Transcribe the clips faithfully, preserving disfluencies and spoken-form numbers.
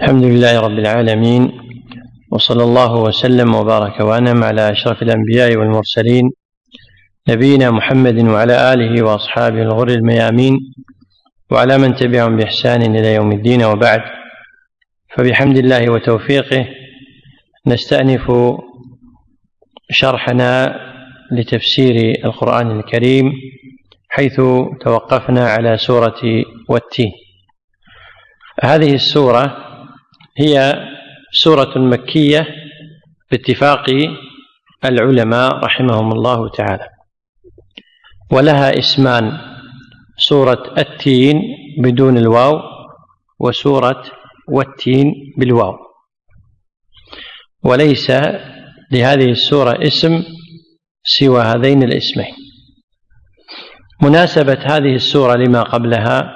الحمد لله رب العالمين، وصلى الله وسلم وبارك وأنعم على أشرف الأنبياء والمرسلين نبينا محمد وعلى آله وأصحابه الغر الميامين وعلى من تبعهم بإحسان إلى يوم الدين، وبعد. فبحمد الله وتوفيقه نستأنف شرحنا لتفسير القرآن الكريم، حيث توقفنا على سورة والتين. هذه السورة هي سورة مكية باتفاق العلماء رحمهم الله تعالى، ولها اسمان: سورة التين بدون الواو، وسورة والتين بالواو. وليس لهذه السورة اسم سوى هذين الاسمين. مناسبة هذه السورة لما قبلها: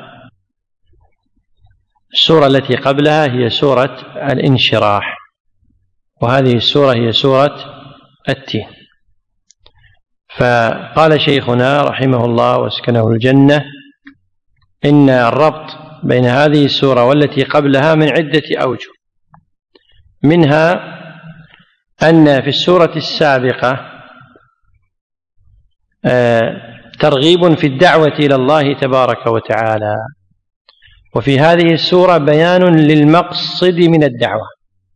السورة التي قبلها هي سورة الانشراح، وهذه السورة هي سورة التين. فقال شيخنا رحمه الله واسكنه الجنة إن الربط بين هذه السورة والتي قبلها من عدة أوجه، منها أن في السورة السابقة ترغيب في الدعوة إلى الله تبارك وتعالى، وفي هذه السورة بيان للمقصد من الدعوة.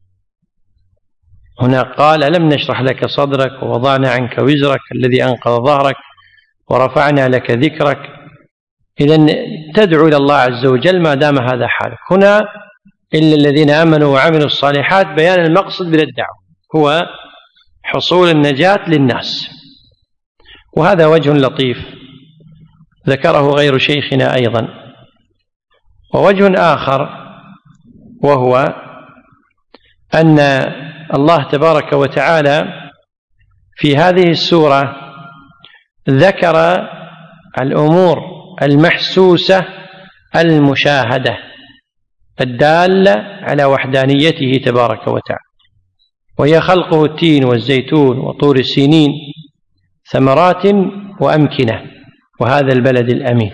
هنا قال: ألم نشرح لك صدرك ووضعنا عنك وزرك الذي أنقض ظهرك ورفعنا لك ذكرك. إذن تدعو إلى الله عز وجل ما دام هذا حالك. هنا إلا الذين آمنوا وعملوا الصالحات، بيان المقصد من الدعوة هو حصول النجاة للناس. وهذا وجه لطيف ذكره غير شيخنا أيضا. ووجه آخر وهو أن الله تبارك وتعالى في هذه السورة ذكر الأمور المحسوسة المشاهدة الدالة على وحدانيته تبارك وتعالى، وهي خلقه التين والزيتون وطور السينين ثمرات وأمكنة وهذا البلد الأمين.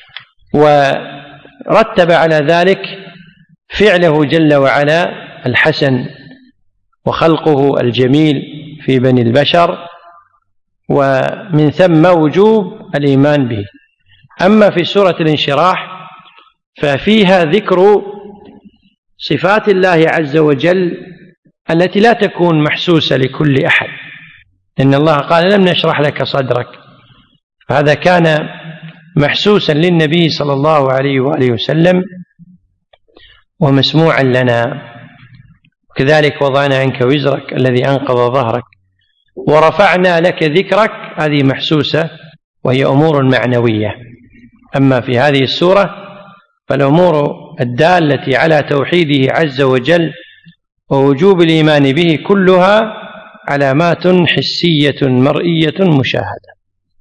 ورتب على ذلك فعله جل وعلا الحسن وخلقه الجميل في بني البشر، ومن ثم وجوب الإيمان به. أما في سورة الانشراح ففيها ذكر صفات الله عز وجل التي لا تكون محسوسة لكل أحد، إن الله قال: لم نشرح لك صدرك. هذا كان محسوسا للنبي صلى الله عليه وآله وسلم ومسموعا لنا. كذلك وضعنا عنك وزرك الذي أنقض ظهرك ورفعنا لك ذكرك، هذه محسوسة وهي أمور معنوية. أما في هذه السورة فالأمور الدالة على توحيده عز وجل ووجوب الإيمان به كلها علامات حسية مرئية مشاهدة.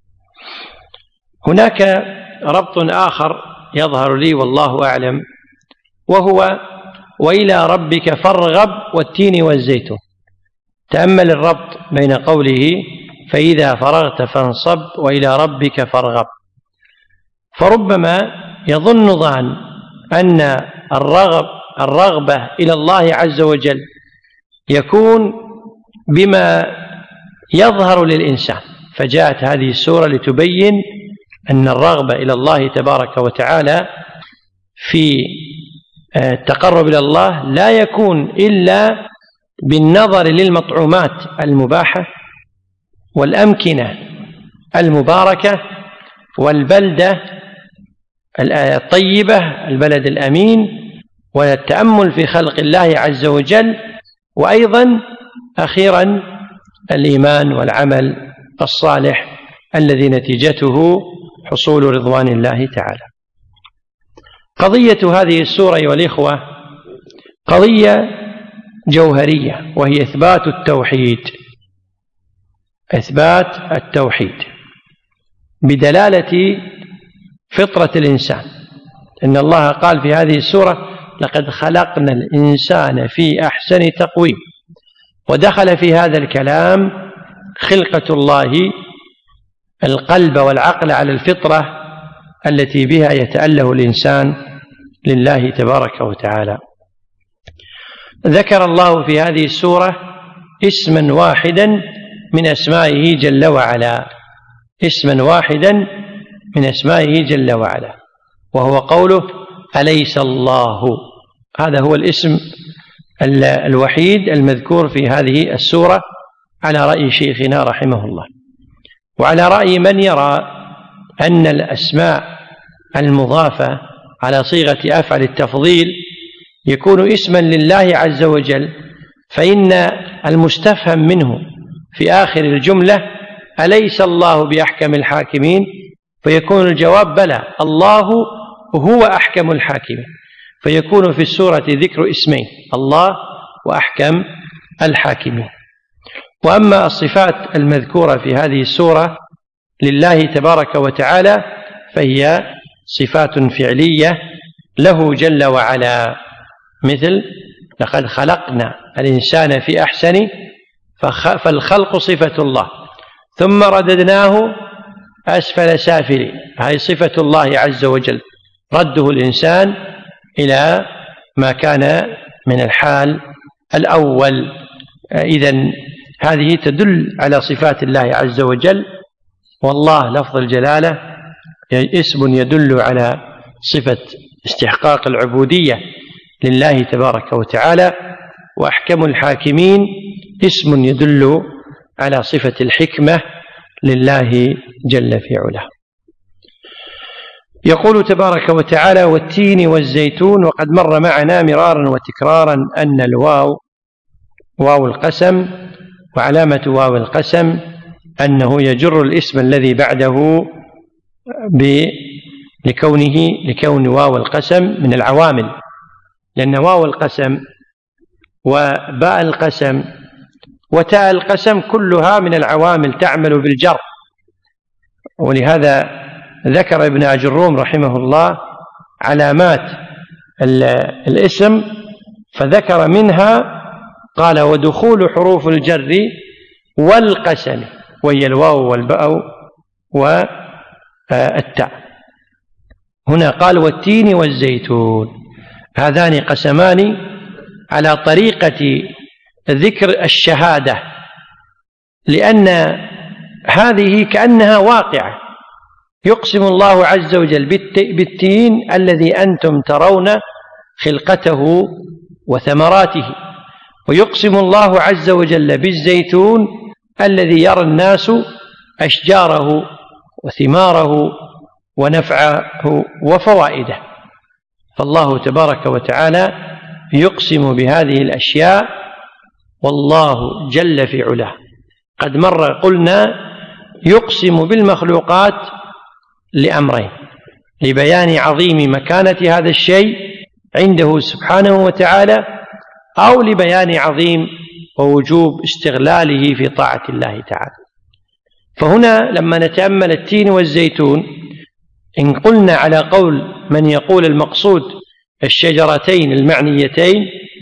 هناك ربط آخر يظهر لي والله أعلم، وهو: وإلى ربك فارغب والتين والزيتون. تأمل الربط بين قوله فإذا فرغت فانصب وإلى ربك فارغب. فربما يظن ظان أن الرغب الرغبة إلى الله عز وجل يكون بما يظهر للإنسان، فجاءت هذه السورة لتبين أن الرغبة إلى الله تبارك وتعالى في التقرب إلى الله لا يكون إلا بالنظر للمطعومات المباحة والأمكنة المباركة والبلدة الطيبة البلد الأمين، والتأمل في خلق الله عز وجل، وأيضا أخيرا الإيمان والعمل الصالح الذي نتيجته حصول رضوان الله تعالى. قضية هذه السورة أيها الإخوة قضية جوهرية، وهي إثبات التوحيد، إثبات التوحيد بدلالة فطرة الإنسان. إن الله قال في هذه السورة: لقد خلقنا الإنسان في أحسن تقويم. ودخل في هذا الكلام خلقة الله القلب والعقل على الفطرة التي بها يتأله الإنسان لله تبارك وتعالى. ذكر الله في هذه السورة اسما واحدا من أسمائه جل وعلا، اسما واحدا من أسمائه جل وعلا، وهو قوله أليس الله. هذا هو الاسم الوحيد المذكور في هذه السورة على رأي شيخنا رحمه الله، وعلى رأي من يرى أن الأسماء المضافة على صيغة أفعل التفضيل يكون اسما لله عز وجل، فإن المستفهم منه في آخر الجملة أليس الله بأحكم الحاكمين، فيكون الجواب بلى، الله هو أحكم الحاكمين، فيكون في السورة ذكر اسمين، الله وأحكم الحاكمين. وأما الصفات المذكورة في هذه السورة لله تبارك وتعالى فهي صفات فعلية له جل وعلا، مثل لقد خلقنا الإنسان في أحسن، فالخلق صفة الله، ثم رددناه أسفل سافلين، هذه صفة الله عز وجل، رده الإنسان إلى ما كان من الحال الأول. إذن هذه تدل على صفات الله عز وجل، والله لفظ الجلالة اسم يدل على صفة استحقاق العبودية لله تبارك وتعالى، وأحكم الحاكمين اسم يدل على صفة الحكمة لله جل في علاه. يقول تبارك وتعالى والتين والزيتون. وقد مر معنا مرارا وتكرارا أن الواو واو القسم، وعلامة واو القسم أنه يجر الاسم الذي بعده لكونه لكون واو القسم من العوامل، لأن واو القسم وباء القسم وتاء القسم كلها من العوامل تعمل بالجر، ولهذا ذكر ابن أجروم رحمه الله علامات الاسم فذكر منها قال ودخول حروف الجر والقسم، وهي الواو والباء والتاء. هنا قال والتين والزيتون، هذان قسمان على طريقة ذكر الشهادة، لأن هذه كأنها واقعة، يقسم الله عز وجل بالتين الذي أنتم ترون خلقته وثمراته، ويقسم الله عز وجل بالزيتون الذي يرى الناس أشجاره وثماره ونفعه وفوائده. فالله تبارك وتعالى يقسم بهذه الأشياء، والله جل في علاه. قد مر قلنا يقسم بالمخلوقات لأمرين: لبيان عظيم مكانة هذا الشيء عنده سبحانه وتعالى، أو لبيان عظيم ووجوب استغلاله في طاعة الله تعالى. فهنا لما نتأمل التين والزيتون، إن قلنا على قول من يقول المقصود الشجرتين المعنيتين،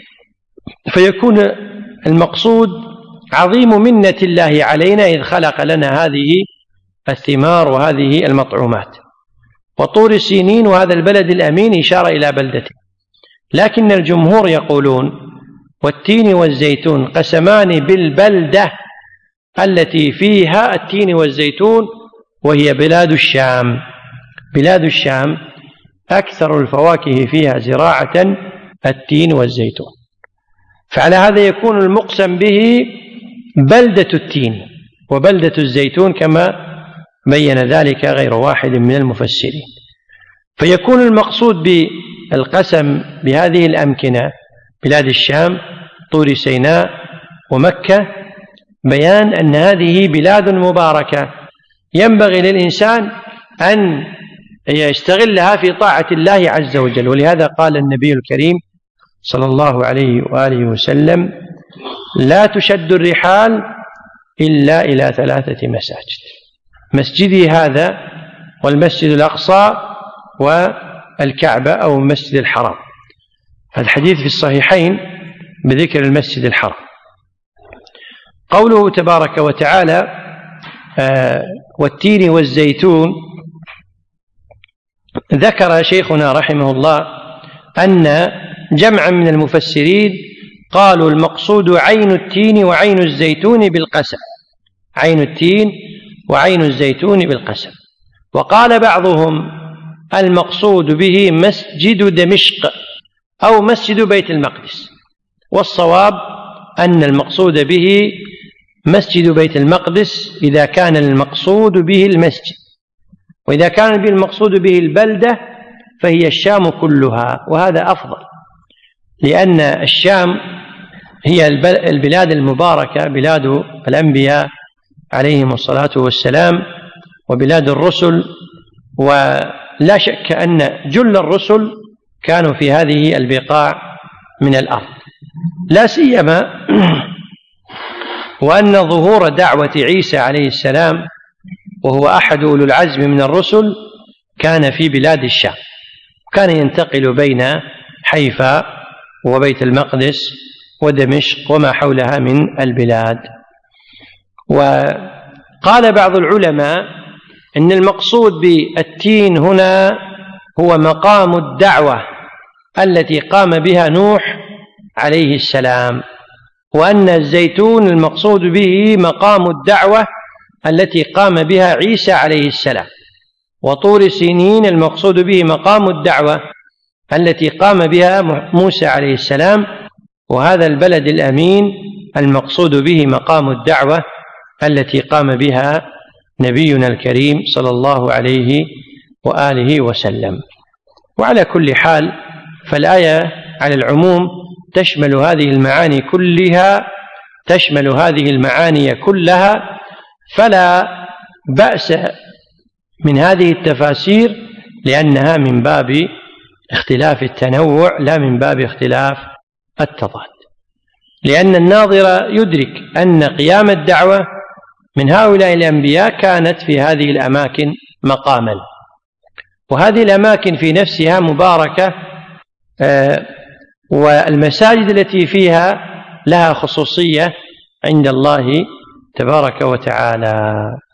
فيكون المقصود عظيم منة الله علينا إذ خلق لنا هذه الثمار وهذه المطعومات، وطور سينين وهذا البلد الأمين إشارة إلى بلدته. لكن الجمهور يقولون والتين والزيتون قسمان بالبلدة التي فيها التين والزيتون، وهي بلاد الشام. بلاد الشام أكثر الفواكه فيها زراعة التين والزيتون، فعلى هذا يكون المقسم به بلدة التين وبلدة الزيتون كما بين ذلك غير واحد من المفسرين. فيكون المقصود بالقسم بهذه الأمكنة بلاد الشام، طور سيناء ومكة، بيان أن هذه بلاد مباركة ينبغي للإنسان أن يستغلها في طاعة الله عز وجل. ولهذا قال النبي الكريم صلى الله عليه وآله وسلم لا تشد الرحال إلا إلى ثلاثة مساجد: مسجدي هذا، والمسجد الأقصى، والكعبة أو المسجد الحرام. الحديث في الصحيحين بذكر المسجد الحرام. قوله تبارك وتعالى آه والتين والزيتون، ذكر شيخنا رحمه الله أن جمعا من المفسرين قالوا المقصود عين التين وعين الزيتون بالقسم، عين التين وعين الزيتون بالقسم. وقال بعضهم المقصود به مسجد دمشق أو مسجد بيت المقدس، والصواب أن المقصود به مسجد بيت المقدس إذا كان المقصود به المسجد، وإذا كان به المقصود به البلدة فهي الشام كلها، وهذا أفضل، لأن الشام هي البلاد المباركة، بلاد الأنبياء عليهم الصلاة والسلام وبلاد الرسل، ولا شك أن جل الرسل كانوا في هذه البقاع من الأرض، لا سيما وأن ظهور دعوة عيسى عليه السلام وهو أحد أولو العزم من الرسل كان في بلاد الشام، كان ينتقل بين حيفا وبيت المقدس ودمشق وما حولها من البلاد. وقال بعض العلماء إن المقصود بالتين هنا هو مقام الدعوة التي قام بها نوح عليه السلام، وأن الزيتون المقصود به مقام الدعوة التي قام بها عيسى عليه السلام، وطور سينين المقصود به مقام الدعوة التي قام بها موسى عليه السلام، وهذا البلد الأمين المقصود به مقام الدعوة التي قام بها نبينا الكريم صلى الله عليه وآله وسلم. وعلى كل حال فالآية على العموم تشمل هذه المعاني كلها تشمل هذه المعاني كلها فلا بأس من هذه التفاسير، لأنها من باب اختلاف التنوع لا من باب اختلاف التضاد، لأن الناظر يدرك أن قيام الدعوة من هؤلاء الأنبياء كانت في هذه الأماكن مقاما، وهذه الأماكن في نفسها مباركة، والمساجد التي فيها لها خصوصية عند الله تبارك وتعالى.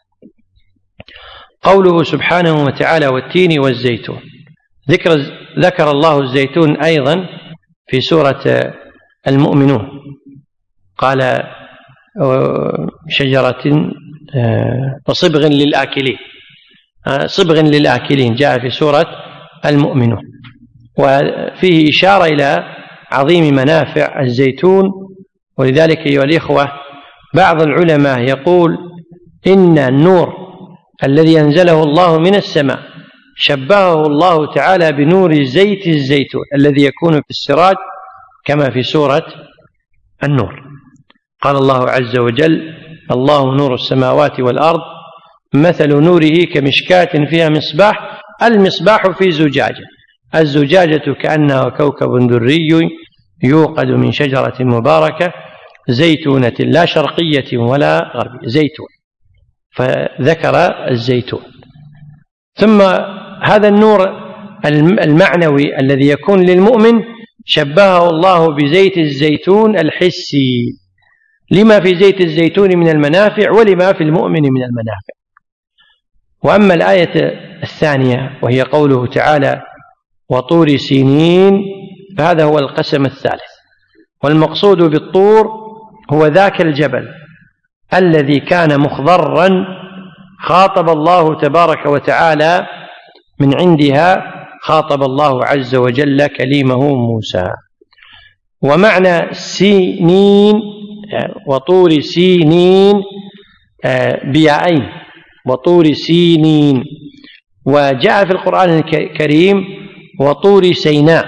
قوله سبحانه وتعالى والتين والزيتون، ذكر, ذكر الله الزيتون أيضا في سورة المؤمنون، قال شجرة وصبغ للآكلين، صبغ للآكلين جاء في سورة المؤمنون، وفيه إشارة إلى عظيم منافع الزيتون. ولذلك أيها الإخوة بعض العلماء يقول إن النور الذي أنزله الله من السماء شبهه الله تعالى بنور زيت الزيتون الذي يكون في السراج كما في سورة النور. قال الله عز وجل الله نور السماوات والأرض مثل نوره كمشكاة فيها مصباح، المصباح في زجاجة، الزجاجة كأنها كوكب دري يوقد من شجرة مباركة زيتونة لا شرقية ولا غربية، زيتون، فذكر الزيتون. ثم هذا النور المعنوي الذي يكون للمؤمن شبهه الله بزيت الزيتون الحسي لما في زيت الزيتون من المنافع ولما في المؤمن من المنافع. وأما الآية الثانية وهي قوله تعالى وطور سينين، فهذا هو القسم الثالث، والمقصود بالطور هو ذاك الجبل الذي كان مخضرا خاطب الله تبارك وتعالى من عندها، خاطب الله عز وجل كليمه موسى. ومعنى سينين وطور سينين بيائين، وطور سينين، وجاء في القرآن الكريم وطور سيناء،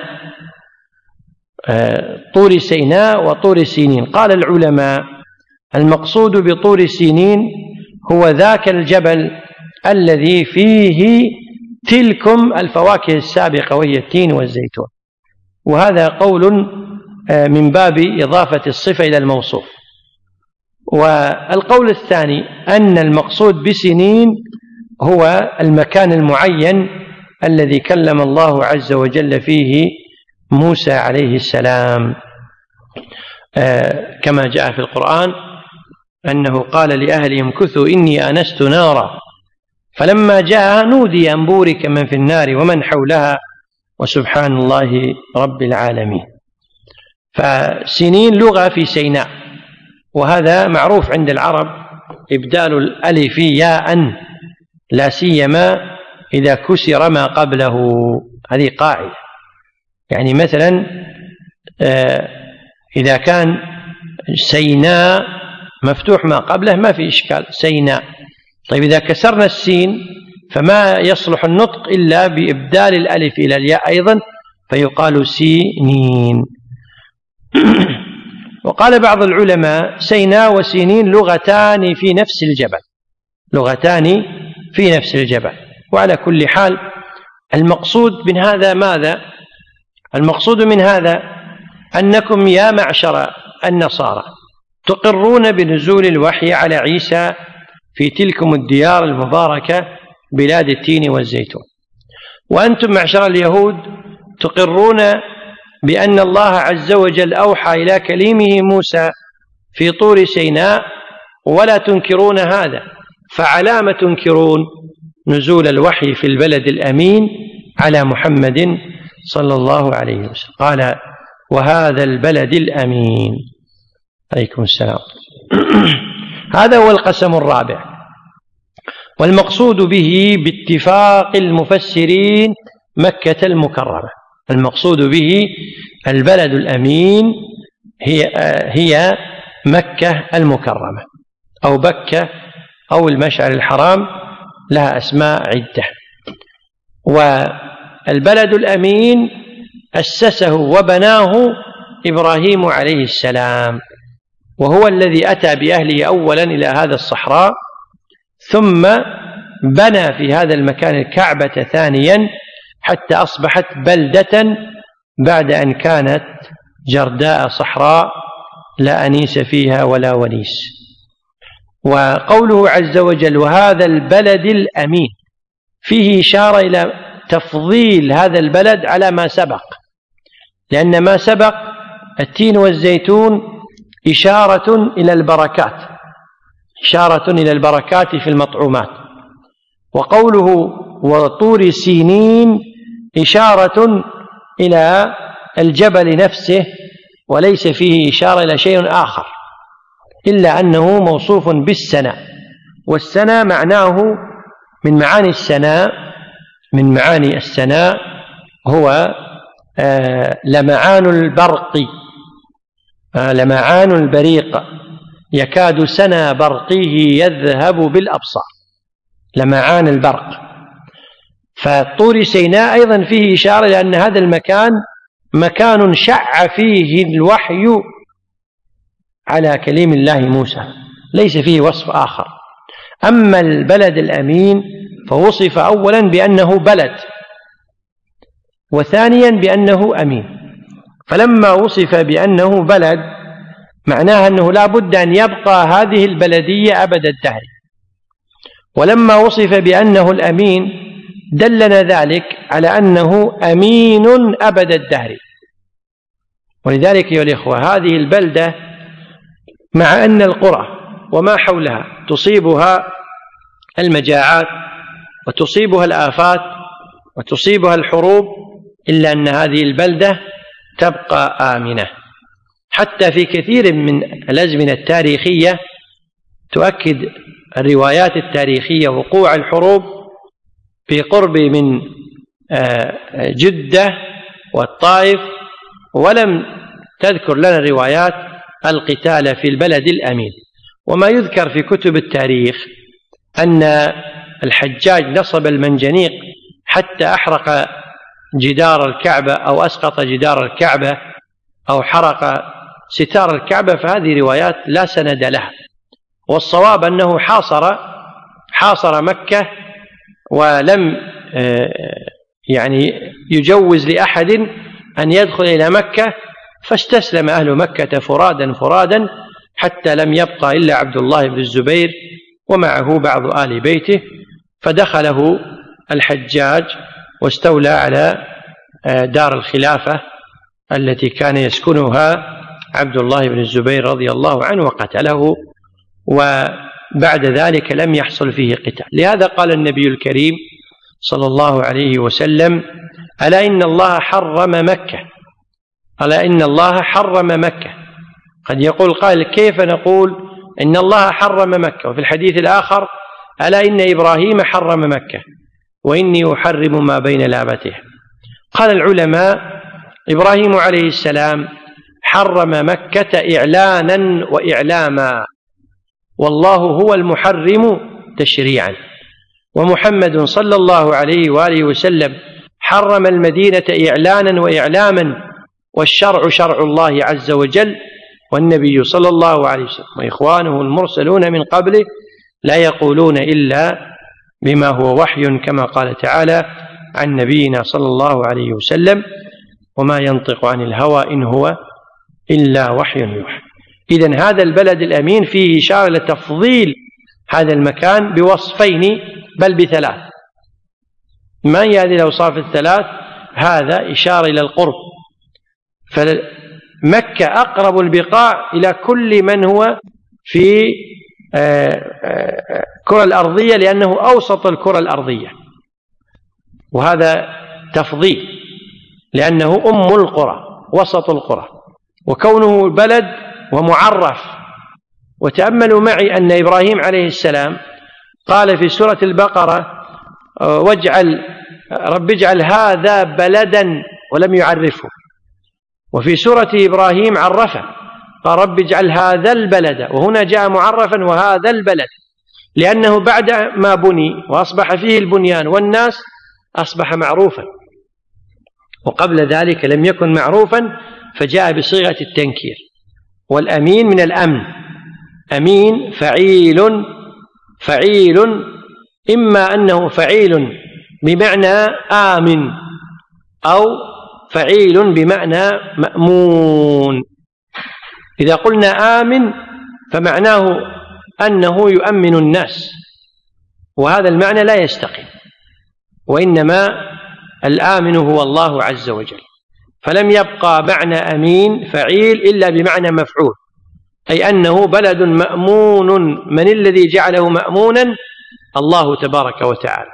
طور سيناء وطور سينين. قال العلماء المقصود بطور سينين هو ذاك الجبل الذي فيه تلكم الفواكه السابقة وهي التين والزيتون، وهذا قول من باب إضافة الصفة إلى الموصوف. والقول الثاني أن المقصود بسنين هو المكان المعين الذي كلم الله عز وجل فيه موسى عليه السلام، كما جاء في القرآن أنه قال لأهلهم كثوا إني آنست نارا فلما جاءها نودي أن بورك من في النار ومن حولها وسبحان الله رب العالمين. فسنين لغة في سيناء، وهذا معروف عند العرب إبدال الألف ياء، لا سيما إذا كسر ما قبله. هذه قاعدة. يعني مثلا إذا كان سيناء مفتوح ما قبله ما في إشكال، سيناء. طيب إذا كسرنا السين فما يصلح النطق إلا بإبدال الألف إلى الياء أيضا، فيقال سينين. وقال بعض العلماء سيناء وسينين لغتان في نفس الجبل، لغتان في نفس الجبل. وعلى كل حال المقصود من هذا ماذا؟ المقصود من هذا أنكم يا معشر النصارى تقرون بنزول الوحي على عيسى في تلكم الديار المباركة بلاد التين والزيتون، وأنتم معشر اليهود تقرون بأن الله عز وجل أوحى إلى كليمه موسى في طور سيناء ولا تنكرون هذا، فعلام تنكرون نزول الوحي في البلد الأمين على محمد صلى الله عليه وسلم؟ قال وهذا البلد الأمين. عليكم السلام. هذا هو القسم الرابع، والمقصود به باتفاق المفسرين مكة المكرمة. المقصود به البلد الأمين هي هي مكة المكرمة أو بكة أو المشعر الحرام، لها أسماء عدة. والبلد الأمين أسسه وبناه إبراهيم عليه السلام، وهو الذي أتى بأهله أولا إلى هذا الصحراء، ثم بنى في هذا المكان الكعبة ثانيا حتى أصبحت بلدة بعد أن كانت جرداء صحراء لا أنيس فيها ولا ونيس. وقوله عز وجل وهذا البلد الأمين فيه إشارة إلى تفضيل هذا البلد على ما سبق، لأن ما سبق التين والزيتون إشارة إلى البركات، إشارة إلى البركات في المطعومات. وقوله وطور سينين إشارة إلى الجبل نفسه، وليس فيه إشارة إلى شيء آخر إلا أنه موصوف بالسناء. والسناء معناه من معاني السناء من معاني السناء هو آه لمعان البرق، آه لمعان البريق يكاد سنا برقه يذهب بالأبصار، لمعان البرق. فطور سيناء أيضا فيه إشارة لأن هذا المكان مكان شع فيه الوحي على كليم الله موسى، ليس فيه وصف آخر. أما البلد الأمين فوصف أولا بأنه بلد، وثانيا بأنه أمين. فلما وصف بأنه بلد معناها أنه لا بد أن يبقى هذه البلدية أبد الدهر، ولما وصف بأنه الأمين دلنا ذلك على أنه أمين أبد الدهر. ولذلك يا الإخوة هذه البلدة مع أن القرى وما حولها تصيبها المجاعات وتصيبها الآفات وتصيبها الحروب، إلا أن هذه البلدة تبقى آمنة. حتى في كثير من الأزمنة التاريخية تؤكد الروايات التاريخية وقوع الحروب في قرب من جدة والطائف، ولم تذكر لنا الروايات القتال في البلد الأمين. وما يذكر في كتب التاريخ أن الحجاج نصب المنجنيق حتى أحرق جدار الكعبة أو أسقط جدار الكعبة أو حرق ستار الكعبة، فهذه روايات لا سند لها. والصواب أنه حاصر حاصر مكة ولم يعني يجوز لأحد أن يدخل إلى مكة، فاستسلم أهل مكة فرادا فرادا حتى لم يبقى إلا عبد الله بن الزبير ومعه بعض آل بيته، فدخله الحجاج واستولى على دار الخلافة التي كان يسكنها عبد الله بن الزبير رضي الله عنه وقتله، وبعد ذلك لم يحصل فيه قتال. لهذا قال النبي الكريم صلى الله عليه وسلم: ألا إن الله حرم مكة ألا إن الله حرم مكة. قد يقول قائل كيف نقول إن الله حرم مكة وفي الحديث الآخر ألا إن إبراهيم حرم مكة وإني أحرم ما بين لابته؟ قال العلماء إبراهيم عليه السلام حرم مكة إعلانا وإعلاما، والله هو المحرم تشريعا، ومحمد صلى الله عليه وآله وسلم حرم المدينة إعلانا وإعلاما، والشرع شرع الله عز وجل، والنبي صلى الله عليه وسلم وإخوانه المرسلون من قبله لا يقولون إلا بما هو وحي، كما قال تعالى عن نبينا صلى الله عليه وسلم: وما ينطق عن الهوى إن هو إلا وحي يوحى. إذن هذا البلد الأمين فيه إشارة لتفضيل هذا المكان بوصفين بل بثلاث. ما هي هذه الأوصاف الثلاث؟ هذا إشارة إلى القرب، فمكة أقرب البقاع إلى كل من هو في الكرة الأرضية لأنه أوسط الكرة الأرضية، وهذا تفضيل لأنه أم القرى وسط القرى، وكونه بلد ومعرف. وتأملوا معي أن إبراهيم عليه السلام قال في سورة البقرة: واجعل رب اجعل هذا بلدا، ولم يعرفه. وفي سورة إبراهيم عرفه قال: رب اجعل هذا البلد، وهنا جاء معرفا وهذا البلد، لأنه بعد ما بني وأصبح فيه البنيان والناس أصبح معروفا، وقبل ذلك لم يكن معروفا فجاء بصيغة التنكير. والأمين من الأمن، أمين فعيل فعيل إما أنه فعيل بمعنى آمن أو فعيل بمعنى مأمون. إذا قلنا آمن فمعناه أنه يؤمن الناس، وهذا المعنى لا يستقيم، وإنما الآمن هو الله عز وجل. فلم يبقى معنى أمين فعيل إلا بمعنى مفعول، أي أنه بلد مأمون. من الذي جعله مأمونا؟ الله تبارك وتعالى.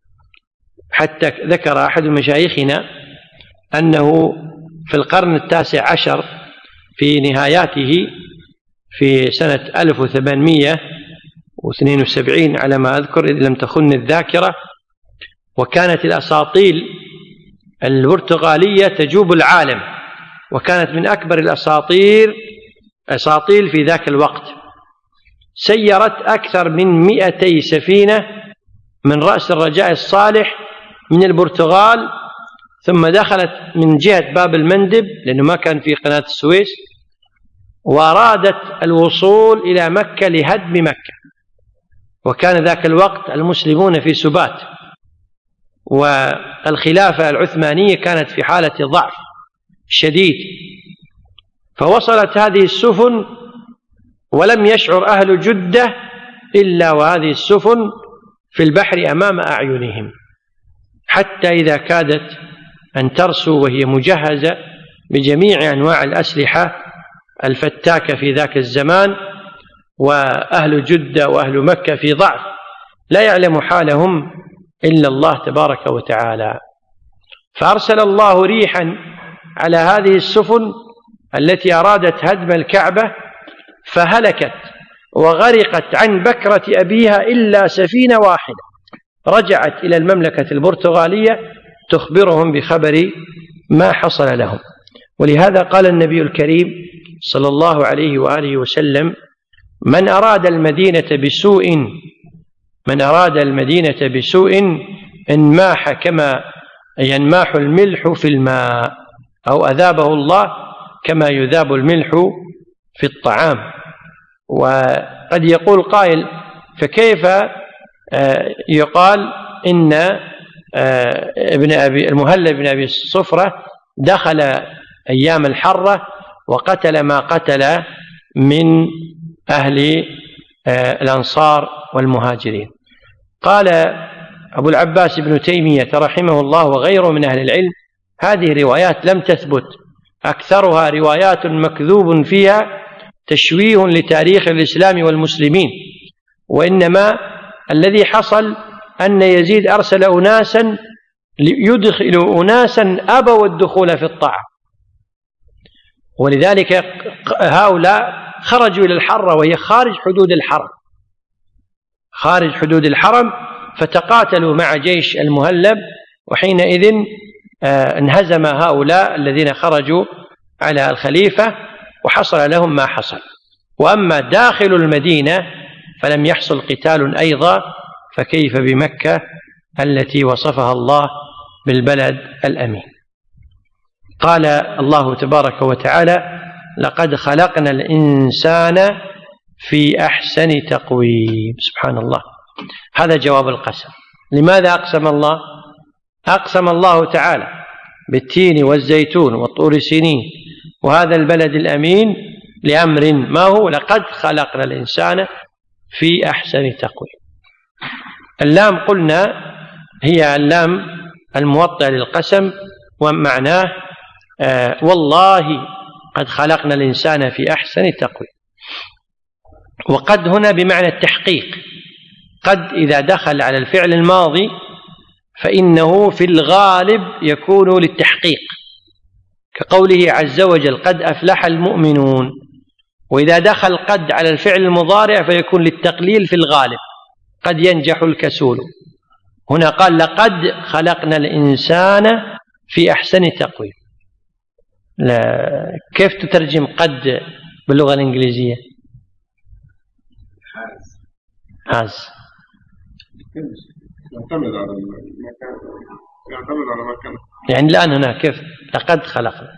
حتى ذكر أحد مشايخنا أنه في القرن التاسع عشر في نهاياته في سنة ألف وثمانمائة واثنين وسبعين على ما أذكر إذ لم تخن الذاكرة، وكانت الأساطيل البرتغالية تجوب العالم، وكانت من أكبر الأساطير أساطيل في ذاك الوقت، سيرت أكثر من مئتي سفينة من رأس الرجاء الصالح من البرتغال، ثم دخلت من جهة باب المندب لأنه ما كان في قناة السويس، وأرادت الوصول إلى مكة لهدم مكة. وكان ذاك الوقت المسلمون في سبات، والخلافة العثمانية كانت في حالة ضعف شديد، فوصلت هذه السفن ولم يشعر أهل جدة إلا وهذه السفن في البحر أمام أعينهم، حتى إذا كادت أن ترسو وهي مجهزة بجميع أنواع الأسلحة الفتاكة في ذاك الزمان، وأهل جدة وأهل مكة في ضعف لا يعلم حالهم إلا الله تبارك وتعالى. فأرسل الله ريحا على هذه السفن التي أرادت هدم الكعبة، فهلكت وغرقت عن بكرة أبيها إلا سفينة واحدة رجعت إلى المملكة البرتغالية تخبرهم بخبر ما حصل لهم. ولهذا قال النبي الكريم صلى الله عليه وآله وسلم: من أراد المدينة بسوء من أراد المدينة بسوء انماح كما ينماح الملح في الماء، أو أذابه الله كما يذاب الملح في الطعام. وقد يقول قائل: فكيف يقال إن ابن أبي المهلب بن أبي صفرة دخل أيام الحرة وقتل ما قتل من أهل الأنصار والمهاجرين؟ قال أبو العباس ابن تيمية رحمه الله وغيره من أهل العلم: هذه روايات لم تثبت، أكثرها روايات مكذوب فيها تشويه لتاريخ الإسلام والمسلمين، وإنما الذي حصل أن يزيد أرسل أناسا ليدخل أناسا أبوا الدخول في الطاعة، ولذلك هؤلاء خرجوا إلى الحرة وهي خارج حدود الحرم، خارج حدود الحرم، فتقاتلوا مع جيش المهلب، وحينئذ انهزم هؤلاء الذين خرجوا على الخليفة وحصل لهم ما حصل. وأما داخل المدينة فلم يحصل قتال أيضا، فكيف بمكة التي وصفها الله بالبلد الأمين؟ قال الله تبارك وتعالى: لقد خلقنا الإنسان في أحسن تقويم. سبحان الله، هذا جواب القسم. لماذا أقسم الله؟ أقسم الله تعالى بالتين والزيتون والطور سينين وهذا البلد الأمين لأمر ما هو؟ لقد خلقنا الإنسان في أحسن تقويم. اللام قلنا هي اللام الموطئة للقسم، ومعناه آه والله قد خلقنا الإنسان في أحسن تقويم. وقد هنا بمعنى التحقيق، قد إذا دخل على الفعل الماضي فإنه في الغالب يكون للتحقيق، كقوله عز وجل: قد أفلح المؤمنون. وإذا دخل قد على الفعل المضارع فيكون للتقليل في الغالب، قد ينجح الكسول. هنا قال: لقد خلقنا الإنسان في أحسن تقويم. لا، كيف تترجم قد باللغة الإنجليزية؟ هاز يعتمد على المكان، يعتمد على مكان. يعني الآن هنا كيف؟ لقد خلقنا.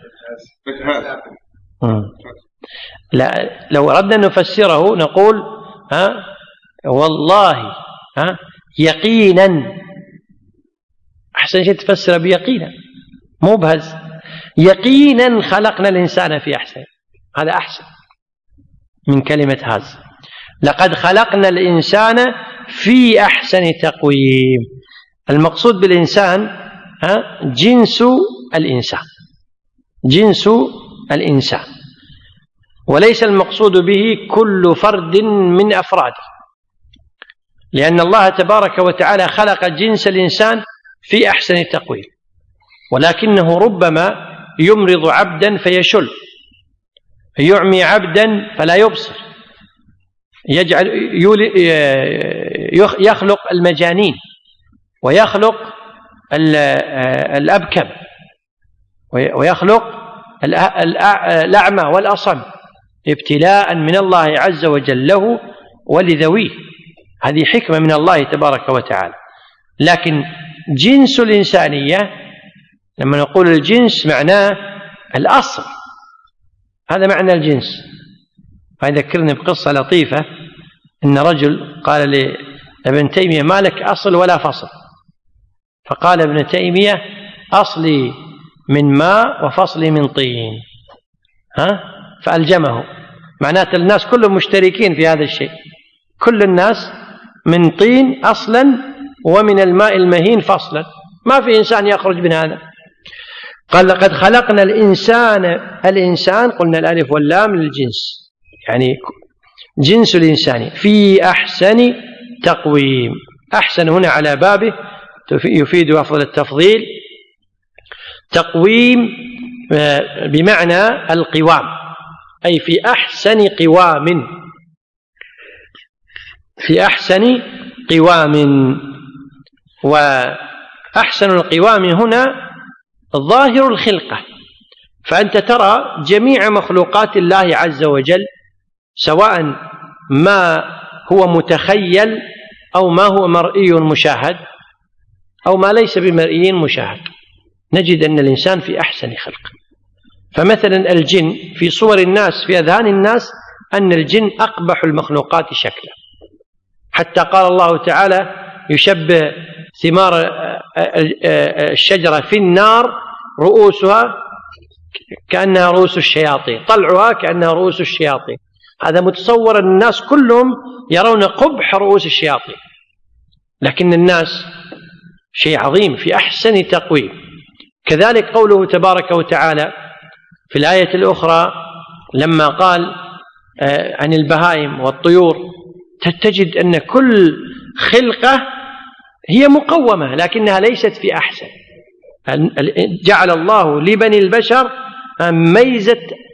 لا، لو أردنا أن نفسره نقول ها والله ها يقينا. أحسن شيء تفسر بيقينا، مو بهز. يقينا خلقنا الإنسان في أحسن، هذا أحسن من كلمة هاز. لقد خلقنا الإنسان في أحسن تقويم. المقصود بالإنسان ها جنس الإنسان، جنس الإنسان، وليس المقصود به كل فرد من أفراده، لأن الله تبارك وتعالى خلق جنس الإنسان في أحسن تقويم، ولكنه ربما يمرض عبدا فيشل، يعمي عبدا فلا يبصر، يجعل يخلق المجانين ويخلق الأبكم ويخلق الأعمى والأصم ابتلاء من الله عز وجل له ولذويه. هذه حكمة من الله تبارك وتعالى. لكن جنس الإنسانية لما نقول الجنس معناه الأصل، هذا معنى الجنس. فيذكرني بقصة لطيفة، إن رجل قال لابن تيمية: ما لك أصل ولا فصل؟ فقال ابن تيمية: أصلي من ماء وفصلي من طين. ها؟ فألجمه. معناته الناس كلهم مشتركين في هذا الشيء، كل الناس من طين أصلا ومن الماء المهين فصلا، ما في إنسان يخرج من هذا. قال: لقد خلقنا الإنسان. الإنسان قلنا الألف واللام للجنس، يعني جنس الإنسان في أحسن تقويم. أحسن هنا على بابه يفيد أفضل التفضيل. تقويم بمعنى القوام، أي في أحسن قوام، في أحسن قوام. وأحسن القوام هنا ظاهر الخلقة، فأنت ترى جميع مخلوقات الله عز وجل، سواء ما هو متخيل أو ما هو مرئي مشاهد أو ما ليس بمرئي مشاهد، نجد أن الإنسان في أحسن خلق. فمثلا الجن في صور الناس، في أذهان الناس أن الجن أقبح المخلوقات شكلا، حتى قال الله تعالى: يشبه ثمار الشجرة في النار رؤوسها كأنها رؤوس الشياطين، طلعها كأنها رؤوس الشياطين. هذا متصور أن الناس كلهم يرون قبح رؤوس الشياطين، لكن الناس شيء عظيم في أحسن تقويم. كذلك قوله تبارك وتعالى في الآية الأخرى لما قال عن البهائم والطيور، تجد أن كل خلقة هي مقومة لكنها ليست في أحسن. جعل الله لبني البشر ميزة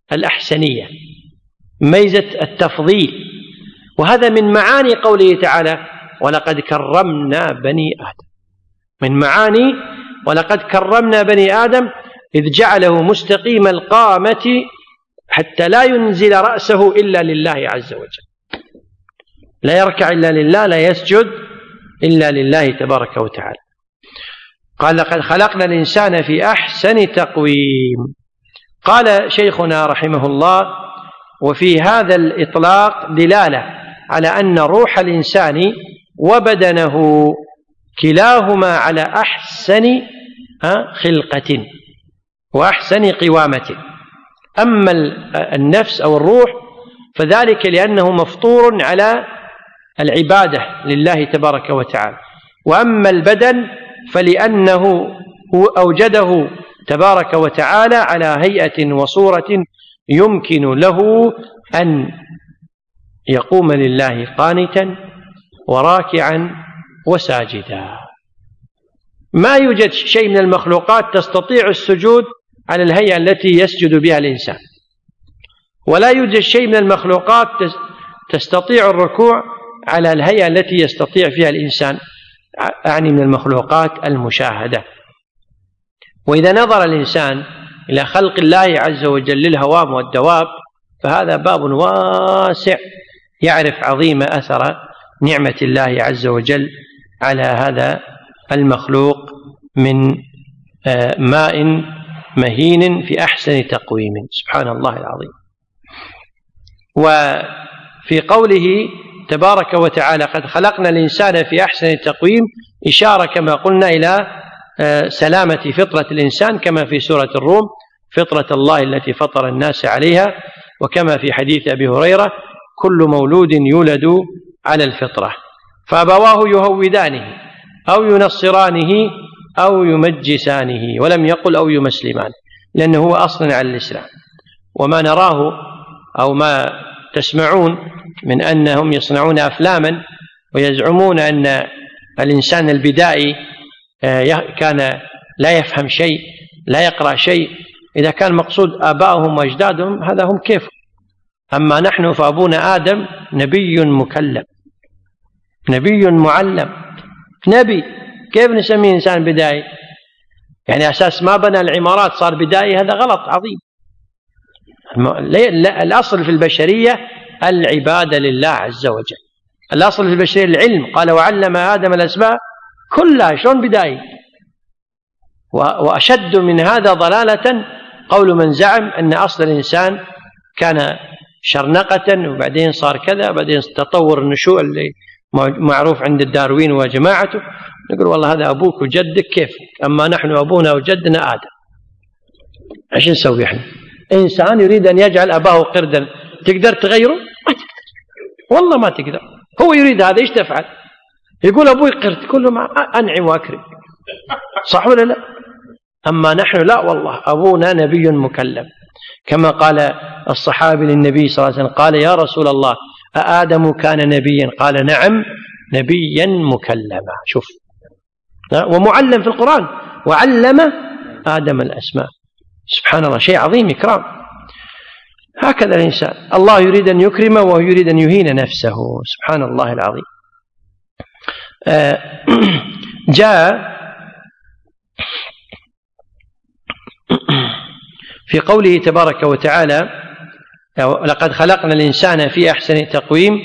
الأحسنية، ميزة التفضيل. وهذا من معاني قوله تعالى ولقد كرمنا بني آدم، من معاني ولقد كرمنا بني آدم إذ جعله مستقيم القامة حتى لا ينزل رأسه إلا لله عز وجل، لا يركع إلا لله، لا يسجد إلا لله تبارك وتعالى. قال لقد خلقنا الإنسان في أحسن تقويم. قال شيخنا رحمه الله وفي هذا الإطلاق دلالة على أن روح الإنسان وبدنه كلاهما على أحسن خلقة وأحسن قوامة. أما النفس أو الروح فذلك لأنه مفطور على العبادة لله تبارك وتعالى، وأما البدن فلأنه أوجده تبارك وتعالى على هيئة وصورة يمكن له أن يقوم لله قانتا وراكعا وساجدا. ما يوجد شيء من المخلوقات تستطيع السجود على الهيئة التي يسجد بها الإنسان، ولا يوجد شيء من المخلوقات تستطيع الركوع على الهيئة التي يستطيع فيها الإنسان، أعني من المخلوقات المشاهدة. وإذا نظر الإنسان إلى خلق الله عز وجل للهوام والدواب فهذا باب واسع يعرف عظيم أثر نعمة الله عز وجل على هذا المخلوق من ماء مهين في أحسن تقويم. سبحان الله العظيم. وفي قوله تبارك وتعالى قد خلقنا الإنسان في أحسن تقويم إشارة كما قلنا إلى سلامة فطرة الإنسان كما في سورة الروم فطرة الله التي فطر الناس عليها، وكما في حديث أبي هريرة كل مولود يولد على الفطرة فأبواه يهودانه أو ينصرانه أو يمجسانه، ولم يقل أو يمسلمانه لأنه هو أصلا على الإسلام. وما نراه أو ما تسمعون من أنهم يصنعون أفلاما ويزعمون أن الإنسان البدائي كان لا يفهم شيء لا يقرأ شيء، إذا كان مقصود آبائهم وأجدادهم هذا هم كيف. أما نحن فأبونا آدم نبي مكلم نبي معلم نبي، كيف نسميه إنسان بدائي؟ يعني أساس ما بنى العمارات صار بدائي، هذا غلط عظيم. الأصل في البشرية العبادة لله عز وجل، الأصل في البشرية العلم، قال وعلم آدم الأسماء كلها، شلون بدائي؟ وأشد من هذا ضلالة قول من زعم أن أصل الإنسان كان شرنقة وبعدين صار كذا وبعدين تطور النشوء اللي معروف عند الداروين وجماعته. نقول والله هذا أبوك وجدك كيف، أما نحن أبونا وجدنا آدم. عشان نسوي احنا؟ إنسان يريد أن يجعل أباه قردا، تقدر تغيره؟ ما تقدر، والله ما تقدر. هو يريد هذا، إيش تفعل؟ يقول أبوي قرد، كله مع أنعم وأكرم، صح ولا لا؟ أما نحن لا، والله أبونا نبي مكلم، كما قال الصحابي للنبي صلى الله عليه وسلم قال يا رسول الله أآدم كان نبيا؟ قال نعم نبيا مكلما. شوف، ومعلم في القرآن، وعلم آدم الأسماء. سبحان الله، شيء عظيم إكرام. هكذا الإنسان الله يريد أن يكرمه وهو يريد أن يهين نفسه. سبحان الله العظيم. جاء في قوله تبارك وتعالى لقد خلقنا الإنسان في أحسن تقويم،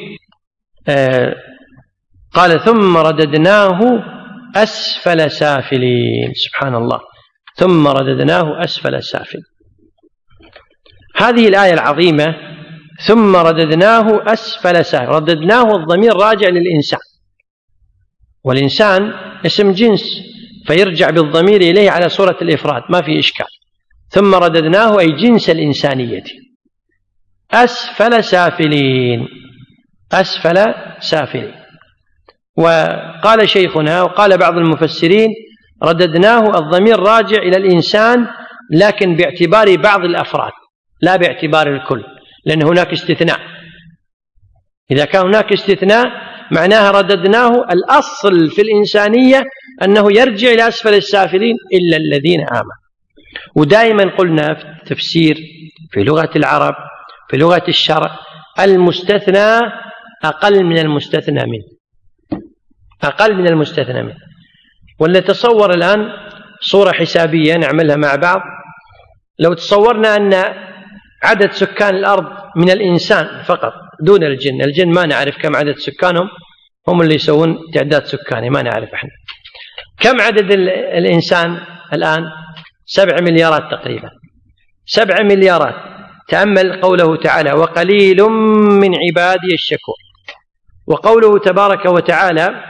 قال ثم رددناه أسفل سافلين. سبحان الله، ثم رددناه أسفل سافلين. هذه الآية العظيمة ثم رددناه أسفل سافلين، رددناه الضمير راجع للإنسان، والإنسان اسم جنس فيرجع بالضمير إليه على صورة الإفراد، ما في إشكال. ثم رددناه أي جنس الإنسانية أسفل سافلين، أسفل سافلين. وقال شيخنا وقال بعض المفسرين رددناه الضمير راجع إلى الإنسان لكن باعتبار بعض الأفراد لا باعتبار الكل، لأن هناك استثناء. إذا كان هناك استثناء معناها رددناه الأصل في الإنسانية أنه يرجع إلى أسفل السافلين إلا الذين آمنوا. ودائما قلنا في التفسير في لغة العرب في لغة الشرع المستثنى أقل من المستثنى منه، أقل من المستثنى منه. ولا تصور الآن صورة حسابية نعملها مع بعض. لو تصورنا أن عدد سكان الأرض من الإنسان فقط دون الجن، الجن ما نعرف كم عدد سكانهم، هم اللي يسوون تعداد سكاني ما نعرف احنا كم عدد الإنسان الآن. سبع مليارات تقريبا، سبع مليارات. تأمل قوله تعالى وقليل من عبادي الشكور، وقوله تبارك وتعالى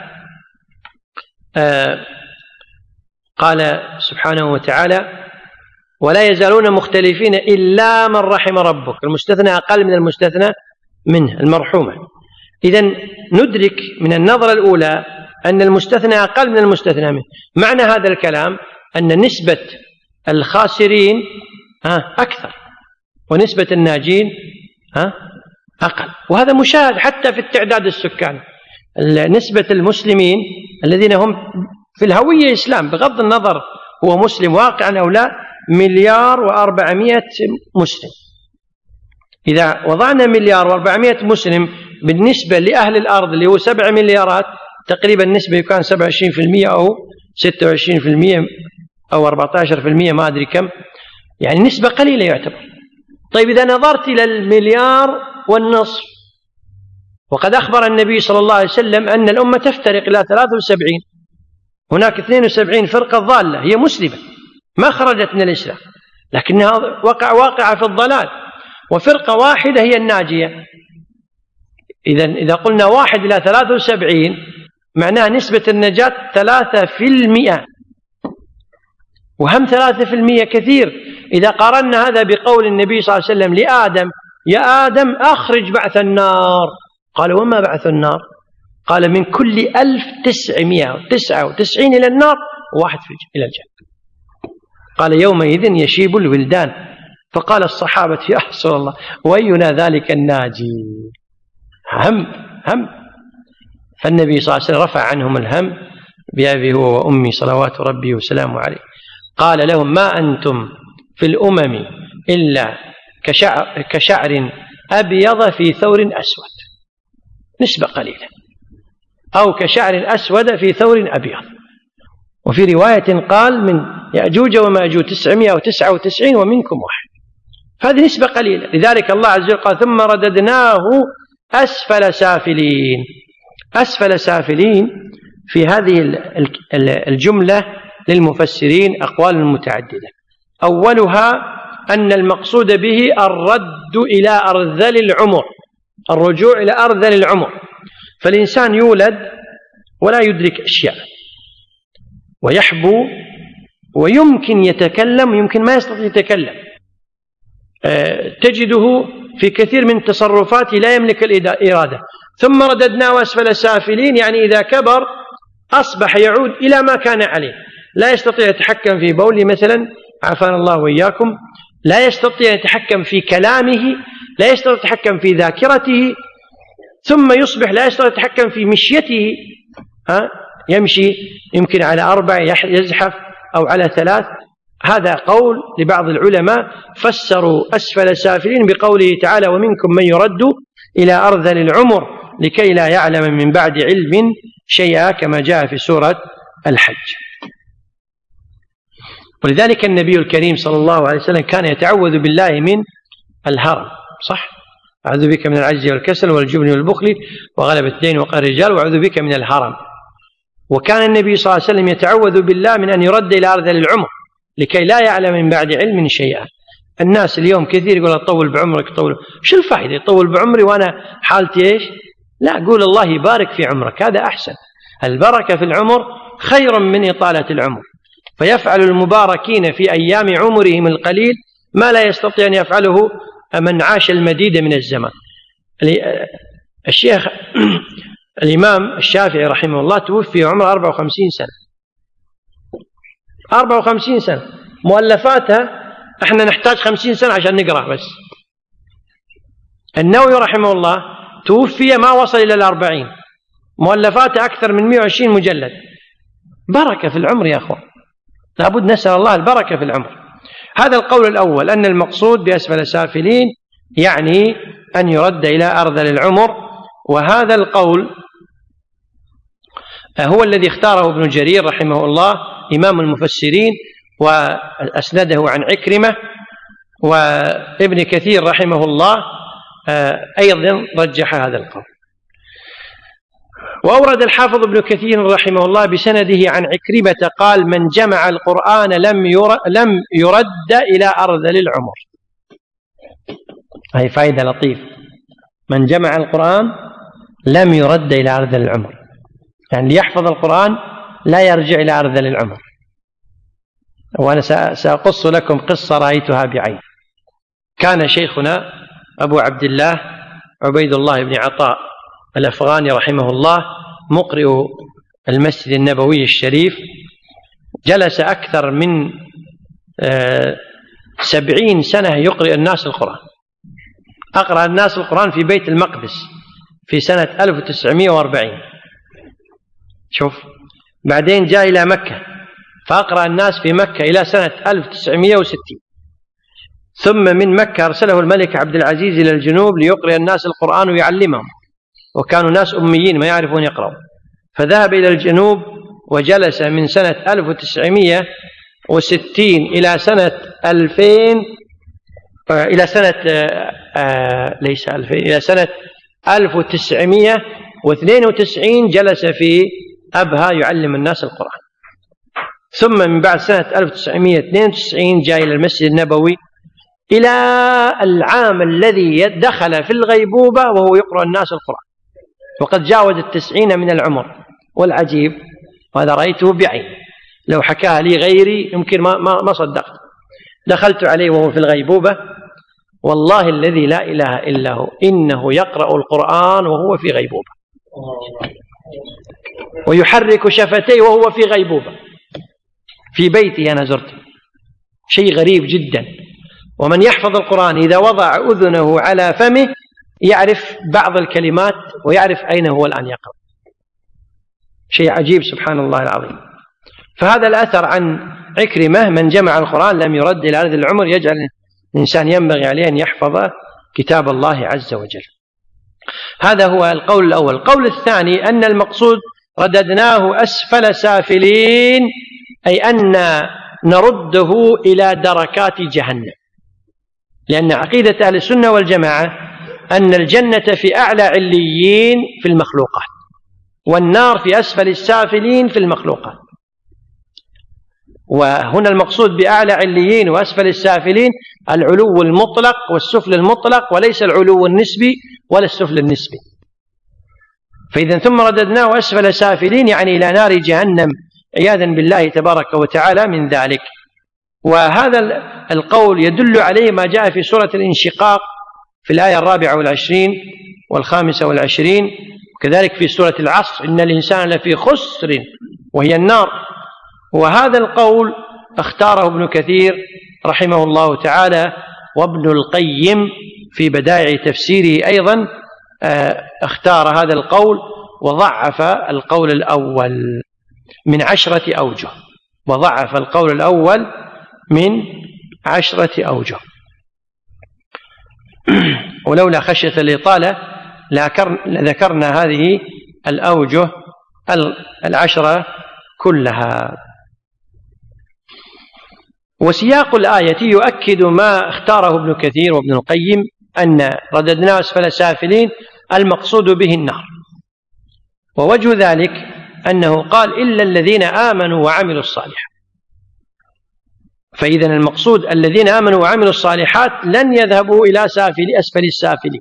آه قال سبحانه وتعالى ولا يزالون مختلفين إلا من رحم ربك، المستثنى أقل من المستثنى منه المرحومة. إذن ندرك من النظرة الأولى أن المستثنى أقل من المستثنى منه. معنى هذا الكلام أن نسبة الخاسرين أكثر ونسبة الناجين أقل، وهذا مشاهد حتى في التعداد السكاني. نسبة المسلمين الذين هم في الهوية إسلام بغض النظر هو مسلم واقعا أو لا مليار وأربعمائة مسلم. إذا وضعنا مليار وأربعمائة مسلم بالنسبة لأهل الأرض اللي هو سبع مليارات تقريبا النسبة يكون سبعة وعشرين بالمئة أو ستة وعشرين بالمئة أو أربعة عشر بالمئة ما أدري كم، يعني نسبة قليلة يعتبر. طيب إذا نظرت إلى المليار والنصف، وقد أخبر النبي صلى الله عليه وسلم أن الأمة تفترق إلى ثلاثة وسبعين، هناك اثنين وسبعين فرقة ضالة هي مسلمة ما خرجت من الإسلام لكنها وقع واقعة في الضلال، وفرقة واحدة هي الناجية. إذا إذا قلنا واحد إلى ثلاثة وسبعين معناها نسبة النجاة ثلاثة في المئة، وهم ثلاثة في المئة كثير. إذا قارنا هذا بقول النبي صلى الله عليه وسلم لآدم يا آدم أخرج بعث النار، قال وما بعث النار؟ قال من كل ألف تسعمائة وتسعة وتسعين إلى النار وواحد إلى الجنة. قال يومئذ يشيب الولدان، فقال الصحابة يا رسول الله وأينا ذلك الناجي؟ هم هم فالنبي صلى الله عليه وسلم رفع عنهم الهم بأبي هو وأمي صلوات ربي وسلامه عليه. قال لهم ما أنتم في الأمم إلا كشعر, كشعر أبيض في ثور أسود، نسبة قليلة، أو كشعر أسود في ثور أبيض. وفي رواية قال من يأجوج وماجوج تسعمائة وتسعة وتسعين ومنكم واحد، هذه نسبة قليلة. لذلك الله عز وجل قال ثم رددناه أسفل سافلين. أسفل سافلين في هذه الجملة للمفسرين أقوال متعددة. أولها أن المقصود به الرد إلى أرذل العمر، الرجوع إلى أرذل العمر. فالإنسان يولد ولا يدرك أشياء ويحبو ويمكن يتكلم ويمكن ما يستطيع يتكلم. أه تجده في كثير من تصرفاته لا يملك الإرادة. ثم رددناه أسفل سافلين، يعني إذا كبر أصبح يعود إلى ما كان عليه، لا يستطيع يتحكم في بوله مثلا، عافانا الله وإياكم، لا يستطيع يتحكم في كلامه، لا يستطيع يتحكم في ذاكرته، ثم يصبح لا يستطيع يتحكم في مشيته. ها؟ يمشي يمكن على أربع يزحف أو على ثلاث. هذا قول لبعض العلماء فسروا أسفل سافلين بقوله تعالى ومنكم من يرد إلى أرذل العمر لكي لا يعلم من بعد علم شيئا، كما جاء في سورة الحج. ولذلك النبي الكريم صلى الله عليه وسلم كان يتعوذ بالله من الهرم، صح؟ أعوذ بك من العجز والكسل والجبن والبخل وغلبة الدين وقهر الرجال وأعوذ بك من الهرم. وكان النبي صلى الله عليه وسلم يتعوذ بالله من أن يرد إلى أرذل العمر لكي لا يعلم من بعد علم شيئا. الناس اليوم كثير يقول طول بعمرك طول، شو الفائدة يطول بعمري وأنا حالتي إيش؟ لا، قول الله يبارك في عمرك، هذا أحسن. البركة في العمر خير من إطالة العمر، فيفعل المباركين في أيام عمرهم القليل ما لا يستطيع أن يفعله من عاش المديد من الزمان. الشيخ الإمام الشافعي رحمه الله توفي عمره أربعة وخمسين سنة، أربعة وخمسين سنة. مؤلفاتها احنا نحتاج خمسين سنة عشان نقرأ بس. النووي رحمه الله توفي ما وصل إلى الأربعين، مؤلفاته أكثر من مئة وعشرين مجلد. بركة في العمر يا أخوان، لابد نسأل الله البركة في العمر. هذا القول الأول أن المقصود بأسفل سافلين يعني أن يرد إلى أرذل العمر، وهذا القول هو الذي اختاره ابن جرير رحمه الله إمام المفسرين وأسنده عن عكرمة، وابن كثير رحمه الله أيضا رجح هذا القول. وأورد الحافظ ابن كثير رحمه الله بسنده عن عكرمة قال: من جمع القرآن لم لم يرد إلى أرذل العمر. هذه فائدة لطيفة، من جمع القرآن لم يرد إلى أرذل العمر، يعني ليحفظ القرآن لا يرجع إلى أرذل العمر. وأنا سأقص لكم قصة رأيتها بعين. كان شيخنا أبو عبد الله عبيد الله بن عطاء الأفغاني رحمه الله مقرئ المسجد النبوي الشريف، جلس أكثر من سبعين سنة يقرئ الناس القرآن. أقرأ الناس القرآن في بيت المقدس في سنة ألف وتسعمائة وأربعين. شوف، بعدين جاء إلى مكة فأقرأ الناس في مكة إلى سنة ألف وتسعمائة وستين، ثم من مكة أرسله الملك عبد العزيز إلى الجنوب ليقرئ الناس القرآن ويعلمهم، وكانوا ناس أميين ما يعرفون يقرأوا، فذهب إلى الجنوب وجلس من سنة ألف وتسعمائة وستين إلى سنة ألفين إلى سنة آه ليس ألفين إلى سنة ألف وتسعمائة واثنين وتسعين جلس في أبها يعلم الناس القرآن. ثم من بعد سنة ألف وتسعمائة واثنين وتسعين جاء إلى المسجد النبوي إلى العام الذي دخل في الغيبوبة وهو يقرأ الناس القرآن، وقد جاوز التسعين من العمر. والعجيب، وهذا رأيته بعين، لو حكاها لي غيري يمكن ما, ما, ما صدقت. دخلت عليه وهو في الغيبوبة، والله الذي لا إله إلا هو إنه يقرأ القرآن وهو في غيبوبة، ويحرك شفتيه وهو في غيبوبة في بيتي أنا زرته. شيء غريب جدا. ومن يحفظ القرآن إذا وضع أذنه على فمه يعرف بعض الكلمات ويعرف أين هو الآن يقرأ. شيء عجيب سبحان الله العظيم. فهذا الأثر عن عكرمة: من جمع القرآن لم يرد إلى أرذل العمر، يجعل الإنسان ينبغي عليه أن يحفظ كتاب الله عز وجل. هذا هو القول الأول. القول الثاني أن المقصود رددناه أسفل سافلين، أي أن نرده إلى دركات جهنم، لأن عقيدة أهل السنة والجماعة أن الجنة في أعلى عليين في المخلوقات، والنار في أسفل السافلين في المخلوقات. وهنا المقصود بأعلى عليين وأسفل السافلين العلو المطلق والسفل المطلق، وليس العلو النسبي ولا السفل النسبي. فإذا ثم رددناه أسفل سافلين يعني إلى نار جهنم عياذا بالله تبارك وتعالى من ذلك. وهذا القول يدل عليه ما جاء في سورة الانشقاق في الآية الرابعة والعشرين والخامسة والعشرين، وكذلك في سورة العصر: إن الإنسان لفي خسر، وهي النار. وهذا القول اختاره ابن كثير رحمه الله تعالى، وابن القيم في بدائع تفسيره أيضا اختار هذا القول وضعف القول الأول من عشرة أوجه، وضعف القول الأول من عشرة أوجه. ولولا خشية الإطالة لذكرنا هذه الأوجه العشرة كلها. وسياق الآية يؤكد ما اختاره ابن كثير وابن القيم، أن رددناه أسفل سافلين المقصود به النار. ووجه ذلك أنه قال: إلا الذين آمنوا وعملوا الصالحات. فإذا المقصود الذين آمنوا وعملوا الصالحات لن يذهبوا إلى سافل أسفل السافلين،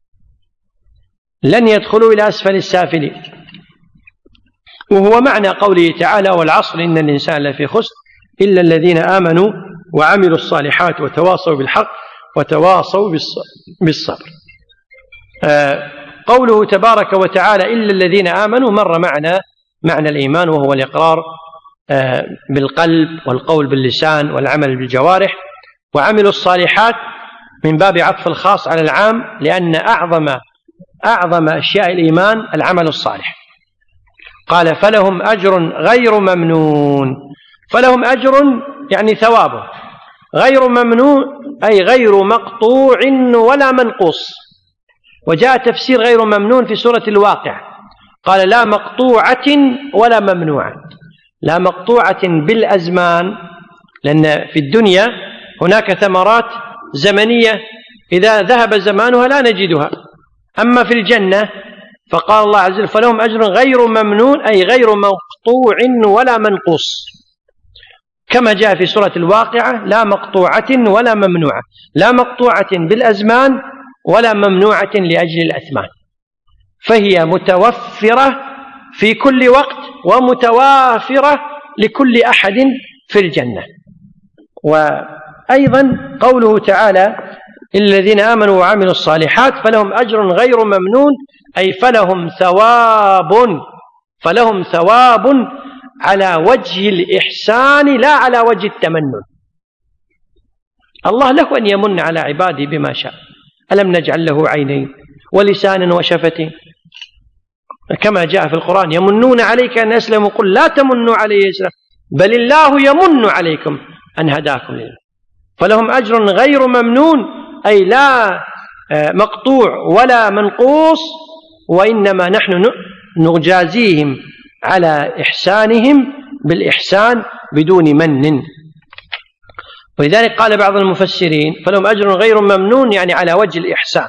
لن يدخلوا إلى أسفل السافلين، وهو معنى قوله تعالى: والعصر إن الإنسان لفي خسر إلا الذين آمنوا وعملوا الصالحات وتواصوا بالحق وتواصوا بالصبر. آه قوله تبارك وتعالى إلا الذين آمنوا مر معنا معنى الإيمان، وهو الإقرار آه بالقلب والقول باللسان والعمل بالجوارح. وعملوا الصالحات من باب عطف الخاص على العام، لأن أعظم أعظم أشياء الإيمان العمل الصالح. قال: فلهم أجر غير ممنون. فلهم أجر يعني ثوابه، غير ممنون أي غير مقطوع ولا منقوص. وجاء تفسير غير ممنون في سورة الواقع، قال لا مقطوعة ولا ممنوعة. لا مقطوعة بالأزمان، لأن في الدنيا هناك ثمرات زمنية إذا ذهب زمانها لا نجدها. أما في الجنة فقال الله عز وجل فلهم أجر غير ممنون أي غير مقطوع ولا منقوص، كما جاء في سورة الواقعة لا مقطوعة ولا ممنوعة، لا مقطوعة بالأزمان ولا ممنوعة لأجل الأثمان، فهي متوفرة في كل وقت ومتوافرة لكل أحد في الجنة. وأيضا قوله تعالى الذين آمنوا وعملوا الصالحات فلهم أجر غير ممنون أي فلهم ثواب فلهم ثواب على وجه الإحسان لا على وجه التمنن. الله له أن يمن على عباده بما شاء. ألم نجعل له عينين ولسانا وشفتين، كما جاء في القرآن يمنون عليك أن أسلموا قل لا تمنوا علي إسلام بل الله يمن عليكم أن هداكم لله. فلهم أجر غير ممنون أي لا مقطوع ولا منقوص، وإنما نحن نجازيهم على إحسانهم بالإحسان بدون من. ولذلك قال بعض المفسرين فلهم أجر غير ممنون يعني على وجه الإحسان،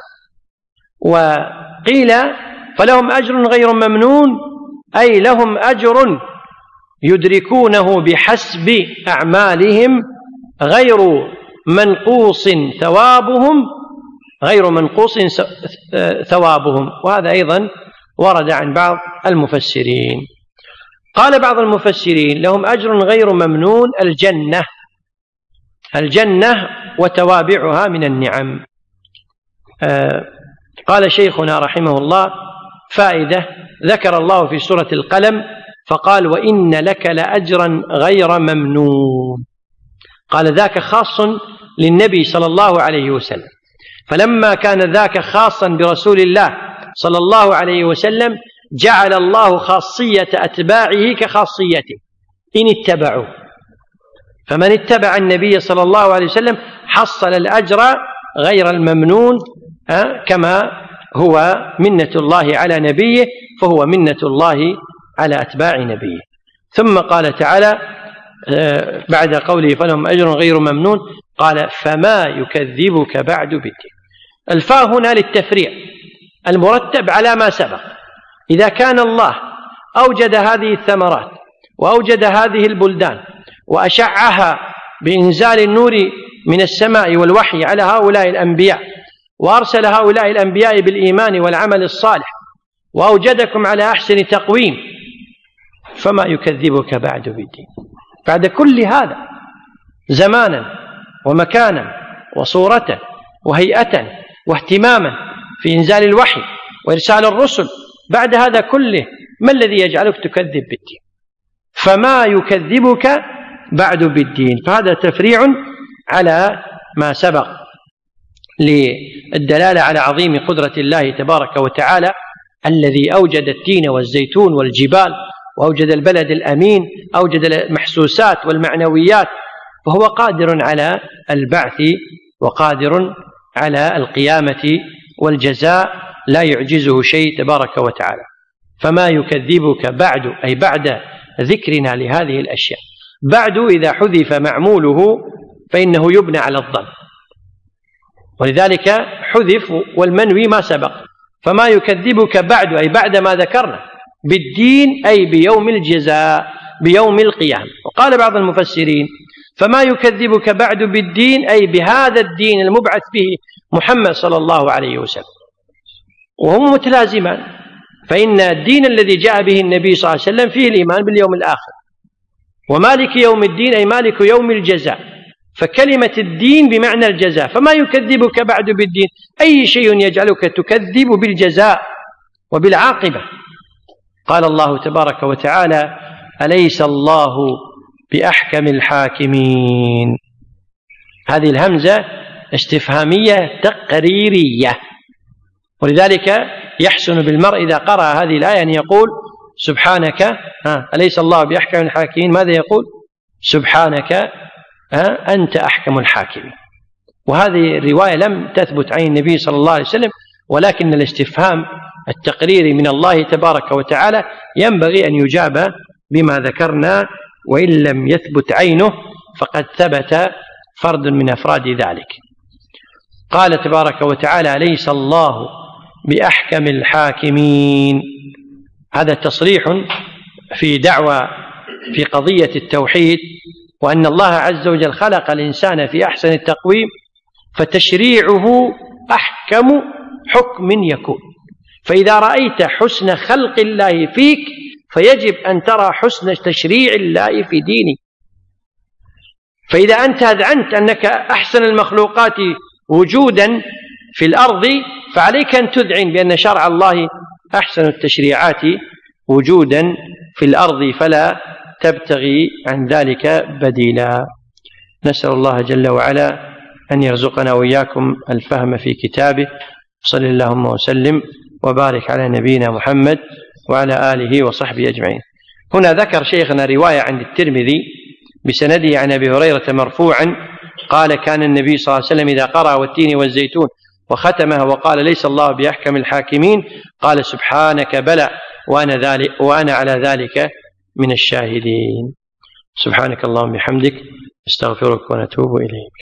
وقيل فلهم أجر غير ممنون أي لهم أجر يدركونه بحسب أعمالهم غير منقوص ثوابهم غير منقوص ثوابهم. وهذا أيضا ورد عن بعض المفسرين. قال بعض المفسرين لهم أجر غير ممنون الجنة الجنة وتوابعها من النعم. آه قال شيخنا رحمه الله فائدة ذكر الله في سورة القلم فقال وإن لك لأجرا غير ممنون، قال ذاك خاص للنبي صلى الله عليه وسلم، فلما كان ذاك خاصا برسول الله صلى الله عليه وسلم جعل الله خاصية أتباعه كخاصيته إن اتبعوا، فمن اتبع النبي صلى الله عليه وسلم حصل الأجر غير الممنون كما هو منة الله على نبيه فهو منة الله على أتباع نبيه. ثم قال تعالى بعد قوله فلهم أجر غير ممنون قال فما يكذبك بعد بالدين. الفاء هنا للتفريع المرتب على ما سبق. إذا كان الله أوجد هذه الثمرات وأوجد هذه البلدان وأشعها بإنزال النور من السماء والوحي على هؤلاء الأنبياء، وأرسل هؤلاء الأنبياء بالإيمان والعمل الصالح، وأوجدكم على أحسن تقويم، فما يكذبك بعد بالدين. بعد كل هذا زمانا ومكانا وصورة وهيئة واهتماما في إنزال الوحي وإرسال الرسل، بعد هذا كله ما الذي يجعلك تكذب بالدين؟ فما يكذبك بعد بالدين. فهذا تفريع على ما سبق للدلالة على عظيم قدرة الله تبارك وتعالى الذي أوجد التين والزيتون والجبال، وأوجد البلد الأمين، أوجد المحسوسات والمعنويات، وهو قادر على البعث وقادر على القيامة والجزاء، لا يعجزه شيء تبارك وتعالى. فما يكذبك بعد أي بعد ذكرنا لهذه الأشياء. بعد إذا حذف معموله فإنه يبنى على الظن، ولذلك حذف والمنوي ما سبق. فما يكذبك بعد أي بعد ما ذكرنا بالدين أي بيوم الجزاء بيوم القيامة. وقال بعض المفسرين فما يكذبك بعد بالدين أي بهذا الدين المبعث به محمد صلى الله عليه وسلم، وهم متلازمان، فإن الدين الذي جاء به النبي صلى الله عليه وسلم فيه الإيمان باليوم الآخر، ومالك يوم الدين أي مالك يوم الجزاء، فكلمة الدين بمعنى الجزاء. فما يكذبك بعد بالدين أي شيء يجعلك تكذب بالجزاء وبالعاقبة. قال الله تبارك وتعالى أليس الله بأحكم الحاكمين. هذه الهمزة استفهامية تقريرية، ولذلك يحسن بالمرء إذا قرأ هذه الآية أن يقول سبحانك ها أليس الله بأحكم الحاكمين. ماذا يقول؟ سبحانك أنت أحكم الحاكمين. وهذه الرواية لم تثبت عن النبي صلى الله عليه وسلم، ولكن الاستفهام التقريري من الله تبارك وتعالى ينبغي أن يجاب بما ذكرنا، وإن لم يثبت عينه فقد ثبت فرد من أفراد ذلك. قال تبارك وتعالى: أليس الله بأحكم الحاكمين. هذا تصريح في دعوى في قضية التوحيد، وأن الله عز وجل خلق الإنسان في أحسن التقويم، فتشريعه أحكم حكم يكون. فإذا رأيت حسن خلق الله فيك فيجب أن ترى حسن تشريع الله في دينك. فإذا أنت أذعنت أنك أحسن المخلوقات وجودا في الأرض، فعليك أن تذعن بأن شرع الله أحسن التشريعات وجودا في الأرض، فلا تبتغي عن ذلك بديلا. نسأل الله جل وعلا أن يرزقنا وإياكم الفهم في كتابه. صلى اللهم وسلم وبارك على نبينا محمد وعلى آله وصحبه أجمعين. هنا ذكر شيخنا رواية عن الترمذي بسنده عن أبي هريرة مرفوعا قال: كان النبي صلى الله عليه وسلم إذا قرأ والتين والزيتون وختمها وقال: ليس الله بأحكم الحاكمين، قال: سبحانك بلى وأنا, ذلك وأنا على ذلك من الشاهدين. سبحانك اللهم وبحمدك، استغفرك ونتوب إليك.